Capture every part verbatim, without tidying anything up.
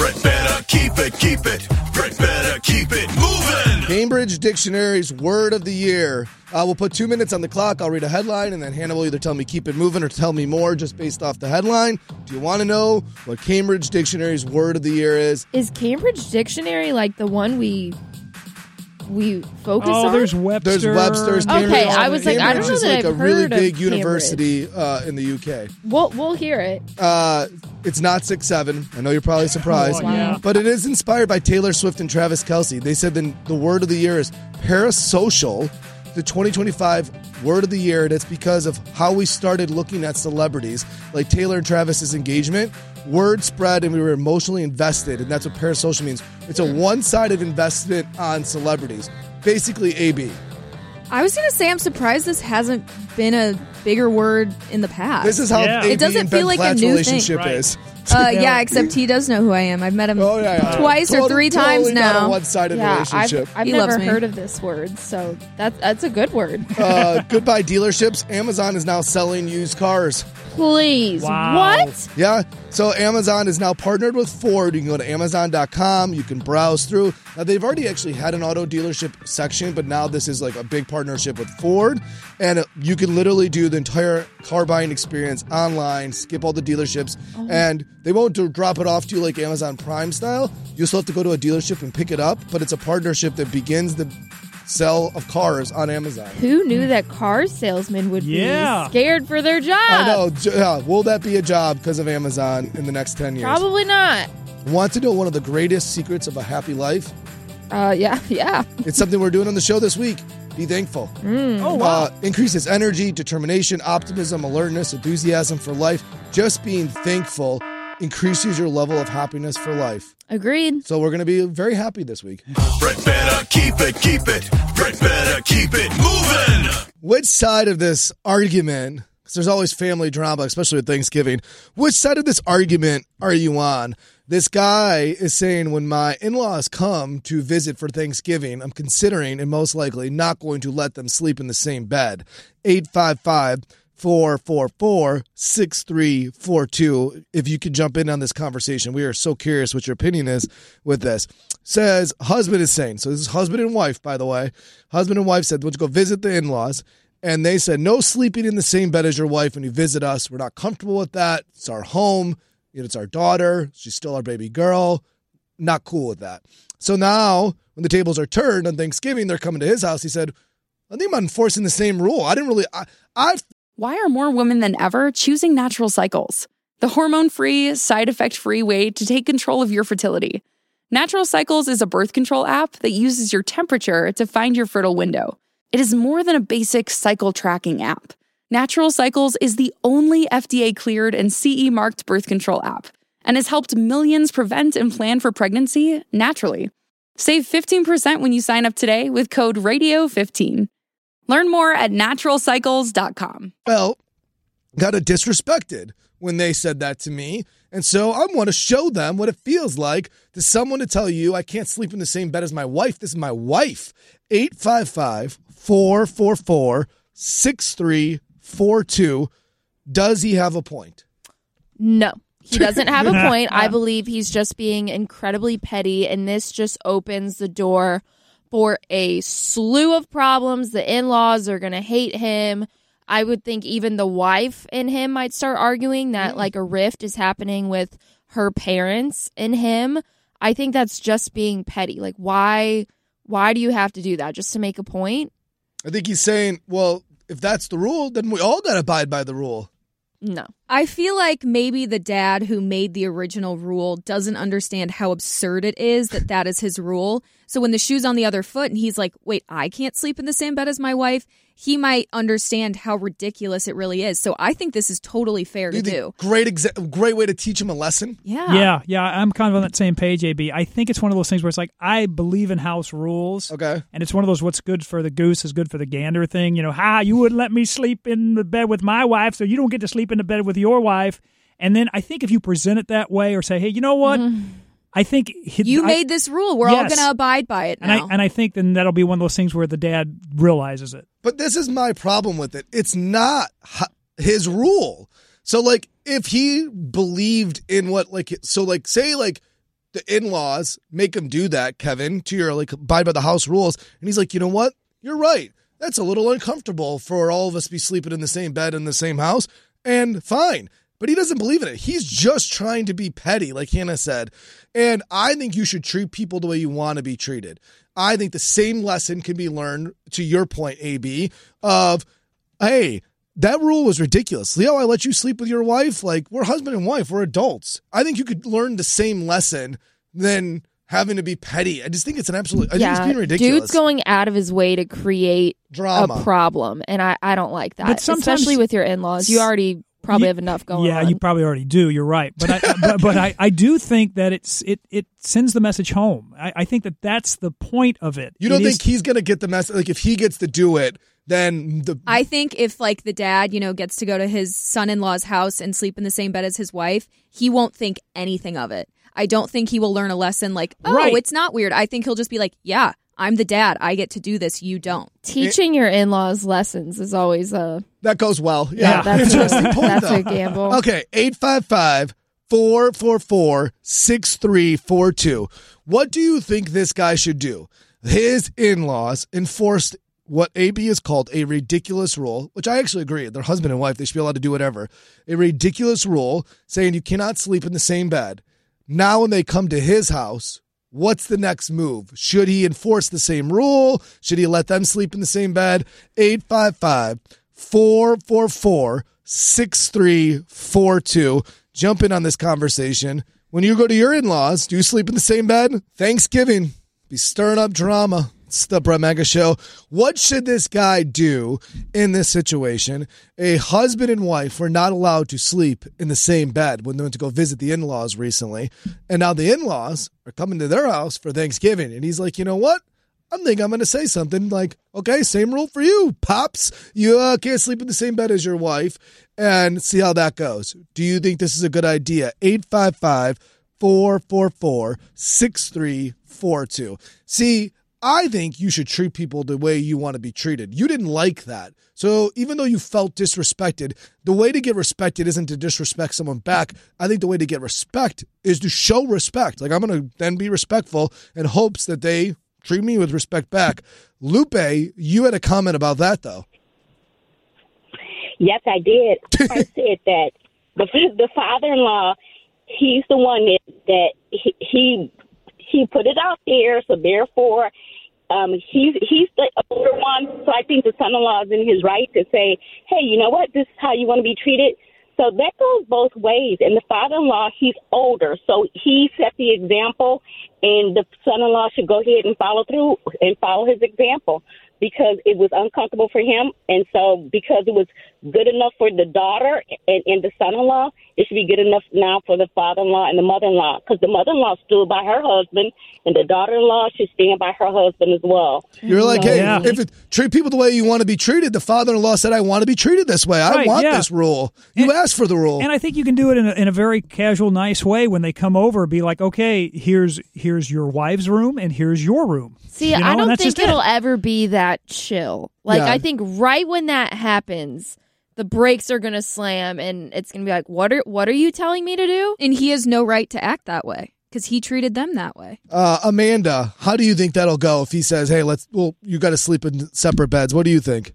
Brett better keep it, keep it. Brett better keep it moving. Cambridge Dictionary's word of the year. Uh, we'll put two minutes on the clock. I'll read a headline, and then Hannah will either tell me keep it moving or tell me more just based off the headline. Do you want to know what Cambridge Dictionary's word of the year is? Is Cambridge Dictionary like the one we we focus oh, on? Oh, there's Webster. There's Webster's. Okay, Cambridge, I was like, I don't know is that like I've a really heard of big Cambridge. university uh, in the U K. We'll, we'll hear it. Uh, it's not six seven. I know you're probably surprised. Oh, yeah. But it is inspired by Taylor Swift and Travis Kelce. They said the, the word of the year is parasocial, the twenty twenty-five word of the year, and it's because of how we started looking at celebrities, like Taylor and Travis's engagement. Word spread and we were emotionally invested, and that's what parasocial means. It's a one-sided investment on celebrities. Basically, A B. I was going to say I'm surprised this hasn't been a bigger word in the past. This is how Yeah. A B It doesn't and feel Ben like a Platt's new thing. relationship Right. is. Uh, yeah, except he does know who I am. I've met him Oh, yeah, yeah. twice or Totally- three totally times not a now. one-sided Yeah, relationship. I've, I've He never loves me. heard of this word, so that's that's a good word. uh, goodbye dealerships. Amazon is now selling used cars. Please, Wow. what? Yeah, so Amazon is now partnered with Ford. You can go to amazon dot com. You can browse through. Now, they've already actually had an auto dealership section, but now this is like a big partnership with Ford. And uh, you can literally do the entire car buying experience online, skip all the dealerships, Oh. and they won't do, drop it off to you like Amazon Prime style. You still have to go to a dealership and pick it up, but it's a partnership that begins the sale of cars on Amazon. Who knew that car salesmen would Yeah. be scared for their job? I know. J- Yeah, will that be a job because of Amazon in the next ten years? Probably not. Want to know one of the greatest secrets of a happy life? Uh, yeah, yeah. It's something we're doing on the show this week. Be thankful. Oh, wow. Uh, increases energy, determination, optimism, alertness, enthusiasm for life. Just being thankful increases your level of happiness for life. Agreed. So we're going to be very happy this week. Brett better keep it, keep it. Brett better keep it moving. Which side of this argument, because there's always family drama, especially with Thanksgiving, which side of this argument are you on? This guy is saying when my in-laws come to visit for Thanksgiving, I'm considering and most likely not going to let them sleep in the same bed. eight five five, four four four, six three four two. If you could jump in on this conversation, we are so curious what your opinion is with this. Says, husband is saying, so this is husband and wife, by the way. Husband and wife said, let's go visit the in-laws. And they said, no sleeping in the same bed as your wife when you visit us. We're not comfortable with that. It's our home. It's our daughter. She's still our baby girl. Not cool with that. So now, when the tables are turned on Thanksgiving, they're coming to his house. He said, I think I'm enforcing the same rule. I didn't really, I, I Why are more women than ever choosing Natural Cycles? The hormone-free, side-effect-free way to take control of your fertility. Natural Cycles is a birth control app that uses your temperature to find your fertile window. It is more than a basic cycle tracking app. Natural Cycles is the only F D A-cleared and C E-marked birth control app and has helped millions prevent and plan for pregnancy naturally. Save fifteen percent when you sign up today with code radio fifteen. Learn more at natural cycles dot com. felt kind of disrespected when they said that to me. And so I want to show them what it feels like to someone to tell you I can't sleep in the same bed as my wife. This is my wife. eight five five, four four four, six three four two. Does he have a point? No, he doesn't have a point. I believe he's just being incredibly petty, and this just opens the door for a slew of problems. The in-laws are going to hate him. I would think even the wife and him might start arguing that like a rift is happening with her parents and him. I think that's just being petty. Like, why, why do you have to do that? Just to make a point? I think he's saying, well, if that's the rule, then we all got to abide by the rule. No. I feel like maybe the dad who made the original rule doesn't understand how absurd it is that that is his rule. So when the shoe's on the other foot and he's like, wait, I can't sleep in the same bed as my wife, he might understand how ridiculous it really is. So I think this is totally fair to You think do. Great, exa- great way to teach him a lesson. Yeah. Yeah, yeah, I'm kind of on that same page, A B. I think it's one of those things where it's like, I believe in house rules. Okay. And it's one of those what's good for the goose is good for the gander thing. You know, ha, you wouldn't let me sleep in the bed with my wife, so you don't get to sleep in the bed with your wife. And then I think if you present it that way or say, hey, you know what? Mm-hmm. I think he, You I, made this rule. We're all Yes. going to abide by it and now. I and I think then that'll be one of those things where the dad realizes it. But this is my problem with it. It's not h- his rule. So, like, if he believed in what, like, so, like, say, like, the in-laws make him do that, Kevin, to your like abide by the house rules. And he's like, you know what? You're right. That's a little uncomfortable for all of us to be sleeping in the same bed in the same house. And fine. But he doesn't believe in it. He's just trying to be petty, like Hannah said. And I think you should treat people the way you want to be treated. I think the same lesson can be learned, to your point, A B, of, hey, that rule was ridiculous. Leo, I let you sleep with your wife. Like, we're husband and wife. We're adults. I think you could learn the same lesson than having to be petty. I just think it's an absolute, I yeah, think it's being ridiculous. Dude's going out of his way to create drama, a problem. And I, I don't like that. But sometimes- especially with your in-laws. You already probably You- have enough going yeah, on. you probably already do. You're right, but I, but, but I, I do think that it's it it sends the message home. I, I think that that's the point of it. You don't It think is- he's going to get the message? Like, if he gets to do it, then the I think if like the dad, you know, gets to go to his son-in-law's house and sleep in the same bed as his wife, he won't think anything of it. I don't think he will learn a lesson like, oh, Right. it's not weird. I think he'll just be like, yeah, I'm the dad. I get to do this. You don't. Teaching your in-laws lessons is always a that goes well. yeah, Yeah, that's, interesting a, point, that's though. a gamble. Okay, eight five five, four four four, six three four two. What do you think this guy should do? His in-laws enforced what A B is called a ridiculous rule, which I actually agree. They're husband and wife. They should be allowed to do whatever. A ridiculous rule saying you cannot sleep in the same bed. Now when they come to his house, what's the next move? Should he enforce the same rule? Should he let them sleep in the same bed? eight five five, four four four, six three four two. Jump in on this conversation. When you go to your in-laws, do you sleep in the same bed? Thanksgiving. Be stirring up drama. It's the Brett Mega Show. What should this guy do in this situation? A husband and wife were not allowed to sleep in the same bed when they went to go visit the in-laws recently. And now the in-laws are coming to their house for Thanksgiving. And he's like, you know what? I think I'm going to say something like, okay, same rule for you, Pops. You uh, can't sleep in the same bed as your wife, and see how that goes. Do you think this is a good idea? eight five five, four four four, six three four two. See, I think you should treat people the way you want to be treated. You didn't like that. So even though you felt disrespected, the way to get respected isn't to disrespect someone back. I think the way to get respect is to show respect. Like, I'm going to then be respectful in hopes that they treat me with respect back. Lupe, you had a comment about that, though. Yes, I did. I said that the the father-in-law, he's the one that, that he, he he put it out there, so therefore um, he's he's the older one. So I think the son-in-law is in his right to say, hey, you know what, this is how you want to be treated. So that goes both ways. And the father-in-law, he's older, so he set the example, and the son-in-law should go ahead and follow through and follow his example, because it was uncomfortable for him. And so because it was good enough for the daughter and, and the son-in-law, it should be good enough now for the father-in-law and the mother-in-law, because the mother-in-law stood by her husband, and the daughter-in-law should stand by her husband as well. You're like, hey, Yeah. if it, treat people the way you want to be treated. The father-in-law said, I want to be treated this way. I Right, want yeah. this rule. You And- asked for the rule. And I think you can do it in a, in a very casual, nice way when they come over. Be like, okay, here's here's your wife's room and here's your room. See, You know, I and don't that's think just it'll it. ever be that chill. Like, Yeah. I think right when that happens, the brakes are going to slam, and it's going to be like, what are what are you telling me to do? And he has no right to act that way because he treated them that way. Uh, Amanda, how do you think that'll go if he says, hey, let's, well, you got to sleep in separate beds? What do you think?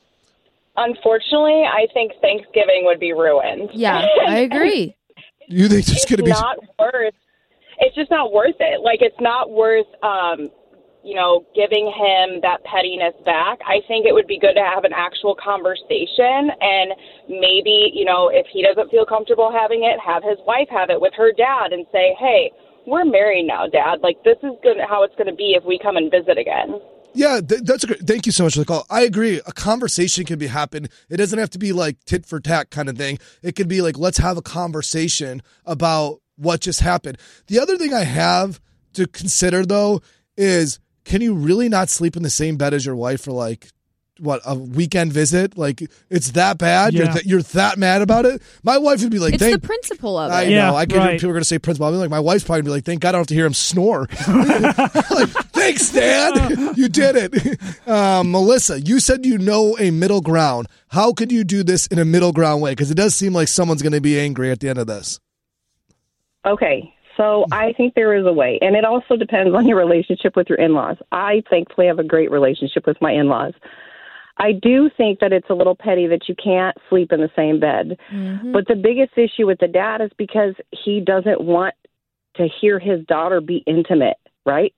Unfortunately, I think Thanksgiving would be ruined. Yeah, I agree. You think there's It's going to be... not worth. It's just not worth it. Like, it's not worth, um, you know, giving him that pettiness back. I think it would be good to have an actual conversation, and maybe, you know, if he doesn't feel comfortable having it, have his wife have it with her dad and say, hey, we're married now, Dad. Like, this is good how it's going to be if we come and visit again. Yeah, th- that's a great. Thank you so much for the call. I agree. A conversation can be happen. It doesn't have to be like tit for tat kind of thing. It could be like, let's have a conversation about what just happened. The other thing I have to consider, though, is can you really not sleep in the same bed as your wife for like, what, a weekend visit? Like, it's that bad? You're, Yeah. th- you're that mad about it? My wife would be like, It's thank the principle of I it. Yeah, know. I get right. people are going to say principal. I'm like, my wife's probably be like, thank God I don't have to hear him snore. Like, thanks, Dad. You did it. Um, Melissa, you said you know a middle ground. How could you do this in a middle ground way? Because it does seem like someone's going to be angry at the end of this. Okay, So I think there is a way. And it also depends on your relationship with your in-laws. I thankfully have a great relationship with my in-laws. I do think that it's a little petty that you can't sleep in the same bed. Mm-hmm. But the biggest issue with the dad is because he doesn't want to hear his daughter be intimate, right?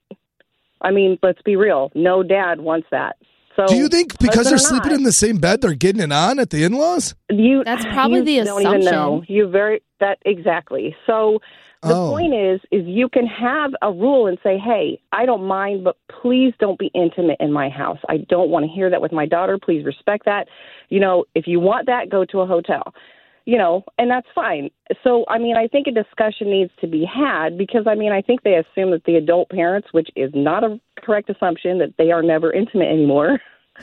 I mean, let's be real. No dad wants that. So, do you think because they're sleeping not, in the same bed, they're getting it on at the in-laws? You, That's probably you the don't assumption. Even know. You very that exactly. So the oh. point is, is you can have a rule and say, hey, I don't mind, but please don't be intimate in my house. I don't want to hear that with my daughter. Please respect that. You know, if you want that, go to a hotel. You know, and that's fine. So, I mean, I think a discussion needs to be had because, I mean, I think they assume that the adult parents, which is not a correct assumption, that they are never intimate anymore.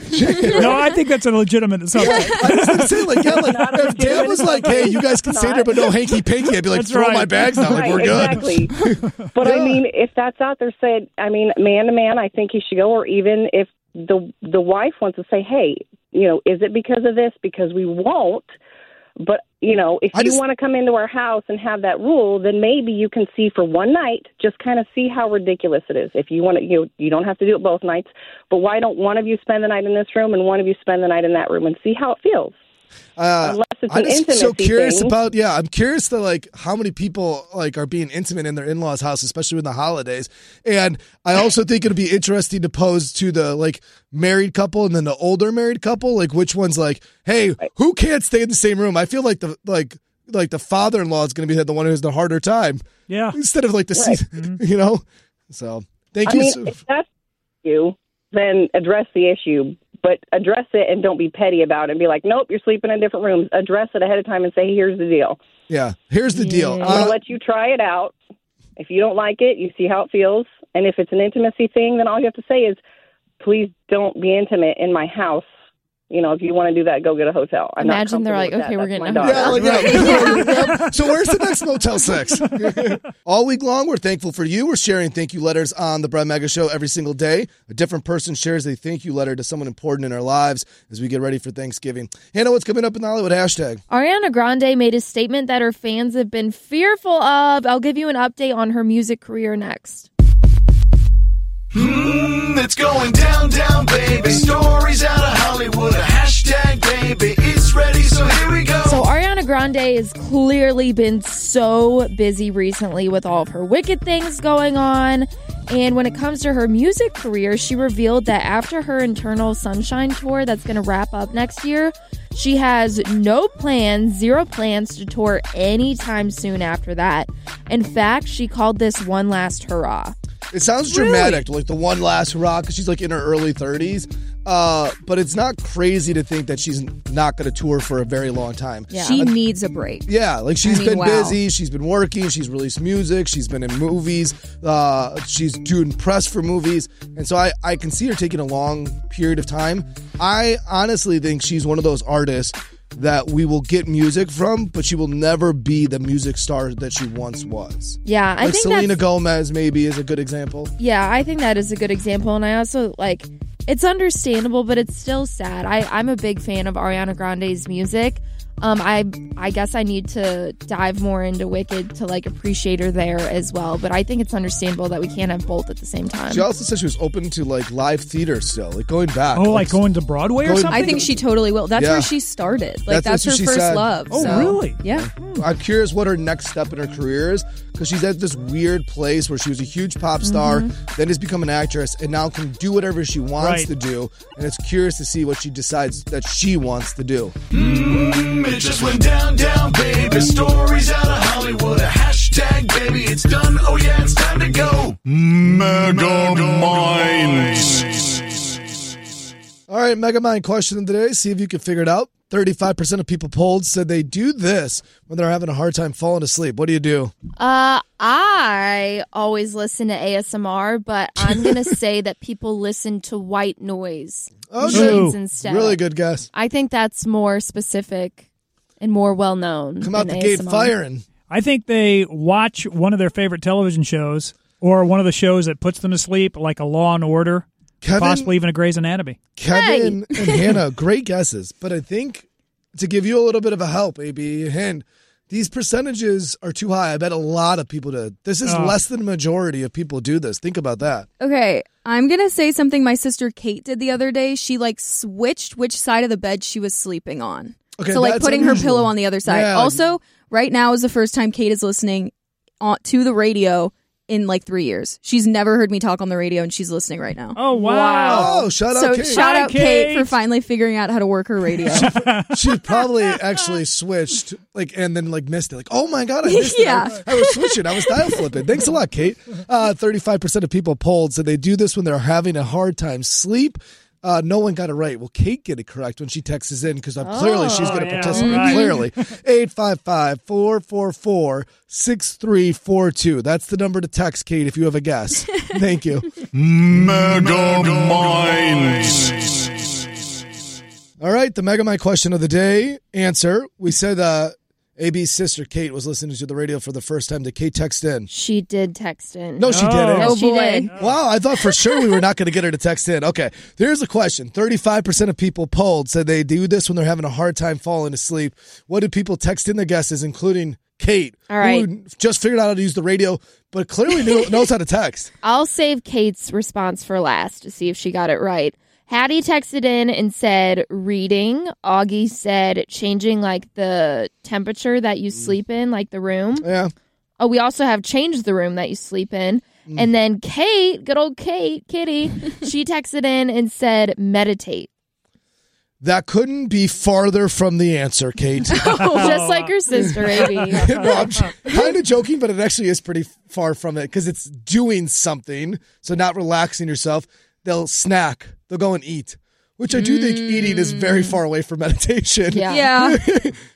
No, I think that's a legitimate assumption. Yeah, I was going to say, like, yeah, like if Dad was like, hey, you guys can stay there, but no hanky-panky, I'd be like, That's throw right. my bags down, like, Right, we're good. exactly. But, Yeah. I mean, if that's out there, said, I mean, man to man, I think he should go, or even if the the wife wants to say, hey, you know, is it because of this? Because we won't. But, you know, if I you just- want to come into our house and have that rule, then maybe you can see for one night, just kind of see how ridiculous it is. If you want to, you know, you don't have to do it both nights, but why don't one of you spend the night in this room and one of you spend the night in that room and see how it feels? Uh, Unless it's I'm an just intimacy so curious thing. about, yeah, I'm curious to, like, how many people, like, are being intimate in their in-laws' house, especially in the holidays. And I also think it'd be interesting to pose to the, like, married couple and then the older married couple, like, which one's like, hey, who can't stay in the same room? I feel like the, like, like the father-in-law is going to be the one who has the harder time. Yeah. Instead of, like, the, Right. season, you know? So, thank I you. mean, so- if that's you, then address the issue, but address it and don't be petty about it and be like, nope, you're sleeping in different rooms. Address it ahead of time and say, hey, here's the deal. yeah, here's the deal. I'm Uh, going to let you try it out. If you don't like it, you see how it feels. And if it's an intimacy thing, then all you have to say is, please don't be intimate in my house. You know, if you want to do that, go get a hotel. I'm not Imagine they're like, comfortable okay, with we're that. getting That's a my hotel. daughter. Yeah, like, yeah. So where's the next Motel six? All week long, we're thankful for you. We're sharing thank you letters on the Brad Mega Show every single day. A different person shares a thank you letter to someone important in our lives as we get ready for Thanksgiving. Hannah, what's coming up in the Hollywood hashtag? Ariana Grande made a statement that her fans have been fearful of. I'll give you an update on her music career next. Mm, it's going down, down, baby. Stories out of Hollywood. A hashtag, baby. It's ready, so here we go. So Ariana Grande has clearly been so busy recently with all of her Wicked things going on. And when it comes to her music career, she revealed that after her Eternal Sunshine tour that's going to wrap up next year, she has no plans, zero plans to tour anytime soon after that. In fact, she called this one last hurrah. It sounds dramatic, like the one last hurrah, because she's like in her early thirties. Uh, but it's not crazy to think that she's not going to tour for a very long time. Yeah. She needs a break. Yeah, like she's I mean, been wow. busy. She's been working. She's released music. She's been in movies. Uh, she's doing press for movies. And so I, I can see her taking a long period of time. I honestly think she's one of those artists that we will get music from, but she will never be the music star that she once was. Yeah, I like think Selena that's, Gomez maybe is a good example. Yeah, I think that is a good example. And I also, like, it's understandable, but it's still sad. I, I'm a big fan of Ariana Grande's music. Um, I I guess I need to dive more into Wicked to, like, appreciate her there as well. But I think it's understandable that we can't have both at the same time. She also said she was open to like live theater still, like going back. Oh, like going to Broadway or Going- something? I think she totally will. That's Yeah. where she started. Like That's that's, what her she first said. love. Oh, so- really? Yeah. I'm curious what her next step in her career is, because she's at this weird place where she was a huge pop star, then has become an actress, and now can do whatever she wants Right. to do. And it's curious to see what she decides that she wants to do. Mm, it just went down, down, baby. Stories out of Hollywood. A hashtag, baby. It's done. Oh, yeah, it's time to go. Mega Minds. All right, Megamind question of the day. See if you can figure it out. thirty-five percent of people polled said they do this when they're having a hard time falling asleep. What do you do? Uh, I always listen to A S M R, but I'm going to say that people listen to white noise Oh, machines Ooh, instead. Really good guess. I think that's more specific and more well known. Come out the than gate A S M R. firing. I think they watch one of their favorite television shows or one of the shows that puts them to sleep, like a Law and Order, Kevin, possibly even a Grey's Anatomy. Kevin and Hannah, great guesses. But I think to give you a little bit of a help, maybe a hint, These percentages are too high. I bet a lot of people do. This is Oh. less than a majority of people do this. Think about that. Okay, I'm going to say something my sister Kate did the other day. She like switched which side of the bed she was sleeping on. Okay, so like that's putting unusual. her pillow on the other side. Yeah. Also, right now is the first time Kate is listening on, to the radio in like three years. She's never heard me talk on the radio, and she's listening right now. Oh, wow. Oh, shout out So Kate. shout Hi, out Kate. Kate. for finally figuring out how to work her radio. She probably actually switched, like, and then like missed it. Like, oh my god, I missed Yeah. it. I, I was switching. I was dial flipping. Thanks a lot, Kate. Uh, Thirty-five percent of people polled said they do this when they're having a hard time sleep. Uh, no one got it right. Well, Kate get it correct when she texts in because clearly she's going to Oh, yeah, participate. right. Clearly, eight five five, four four four, six three four two. That's the number to text, Kate, if you have a guess. Thank you. Mega Minds. All right, the Mega Mind question of the day. Answer. We said uh, A B's sister, Kate, was listening to the radio for the first time. Did Kate text in? She did text in. No, she Oh. didn't. Yes, Oh, she boy. did. Wow, I thought for sure we were not going to get her to text in. Okay, here's a question. thirty-five percent of people polled said they do this when they're having a hard time falling asleep. What did people text in their guesses, including Kate, All right. who just figured out how to use the radio, but clearly knew, knows how to text? I'll save Kate's response for last to see if she got it right. Hattie texted in and said reading. Augie said changing like the temperature that you sleep in, like the room. Yeah. Oh, we also have changed the room that you sleep in. And then Kate, good old Kate, Kitty, she texted in and said meditate. That couldn't be farther from the answer, Kate. Just like her sister, A B. No, I'm kind of joking, but it actually is pretty far from it because it's doing something, so not relaxing yourself. They'll snack. They'll go and eat, which I do think eating is very far away from meditation. Yeah. Yeah.